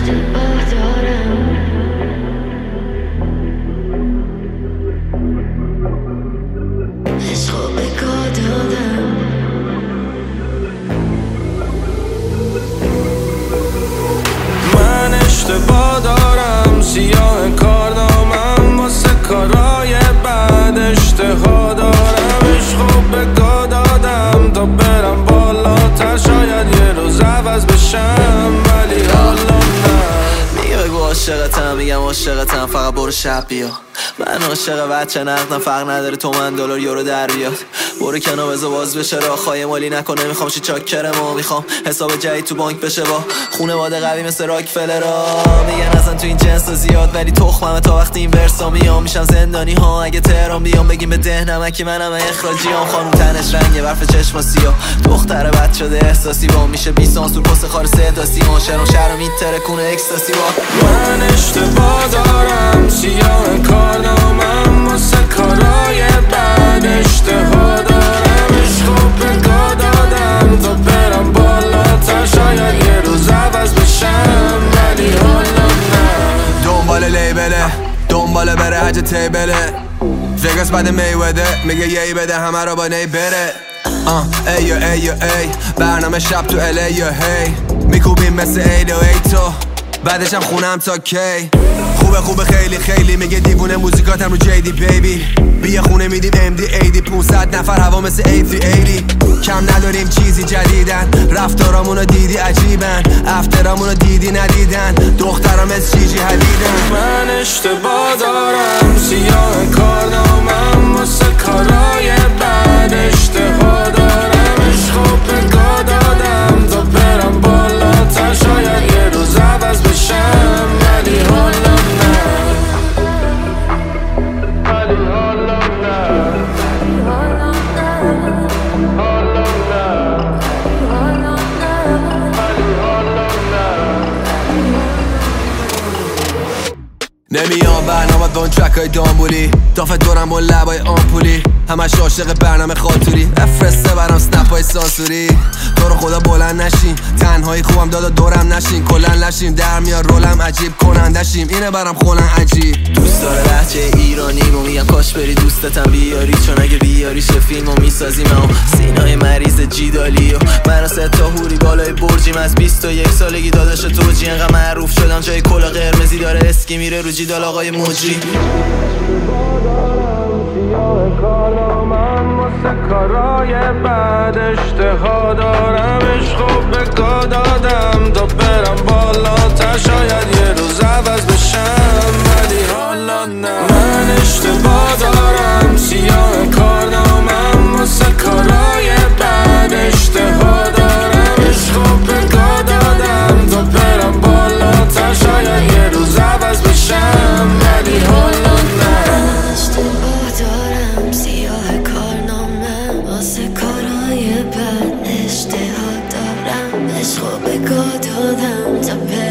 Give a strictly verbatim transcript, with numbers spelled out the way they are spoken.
اشتباه دارم عشقو بگاه دادم من اشتباه دارم سیاه کارنامم واسه کارای بعد اشتها دارم عشقو بگاه دادم تا برم بالاتر شاید یه روز عوض بشم ولی حالا نه میگه بگو عاشقتم میگم عاشقتم فقط برو شب بیا من عاشق بچه نقدم فرق نداره تومن دلار یورو در بیاد برو کنار بذار باز بشه راه خواهی مالی نکنه میخوام شی چاکرمو میخوام حساب جدید تو بانک بشه با خونواده قوی مثل راکفلرا میگن اصلا تو این جنس زیاد ولی تخممه تا وقتی این ورسا میام میشم زندانی ها اگه تهران بیام بگیم به ده نمکی منم اخراجیام خانوم تنش رنگه برف چشم سیاه دختر بد شده احساسی با میشه بی سانسور پست خار صدا سیما شهر و شهر میتره کنه اکستاسی با من اشتباه دارم سیاه کارنامم واسه کارای بعد اشتها دارم عشقو بگاه دادم تا برم بالاتر شاید یه روز عوض بشم ولی حالا نه دنبال لیبله دنبال بره حج تیبله وگاس بعد میوده میگه یهی بده همه رو با نی بره آه ایو ایو ای برنامه شب تو ال ای هی میکوبیم مثل ایل و ای تو بعدشم خونم تا کی خوبه خوبه خیلی خیلی میگه دیوونه موزیکاتم رو جیدی بیبی بیا خونه میدیم ام دی ایدی پونصد نفر هوا مثل ای سه ایدی کم نداریم چیزی جدیدن رفتارامونو دیدی عجیبن افترامونو دیدی ندیدن دخترام مثل چیجی حدیدن من اشتباه دارم سیاه کارنامم واسه کارای بعد اشتها دارم عشقو بگاه دادم تا برم بالاتر شاید یه روز عوض بشم ولی حالا نه ولی حالا نه حالا نه ولی حالا نه نمیام برنامه دون ترک های دامبولی دافت دورم با لبای آمپولی همش عاشق برنامه خاطوری افرسته برام سنپ های سانسوری تو رو خدا بلند نشین تنهایی خوبم دادا دورم نشین کلن لشیم در میار رولم عجیب کنندشیم اینه برام خولن عجیب دوست داره لحجه ایرانیمو میگم کاش بری دوستتم بیاری چون اگه بیاری چه فیلمو میسازیم و سینای مریض جیدالی و من سه تا هوری بالای برجیم از بیست و یک سالگی داداش توجی انقدر معروف شدم جای کلا قرمزی داره اسکی میره رو جیدال آقای موجی کارنامم واسه کارای بعد اشتها دارم عشقو بگاه دادم تا برم بالاتر شاید یه روز عوض بشم ولی حالا نه من اشتباه دارم سیاه کارنامم واسه کارای بعد اشتها دارم عشقو بگاه دادم تا برم بالاتر شاید یه روز عوض بشم ولی حالا نه اشتباه دارم سیاه کارنامه واسه کارهای بد اشتها دارم عشقو بگاه دادم تا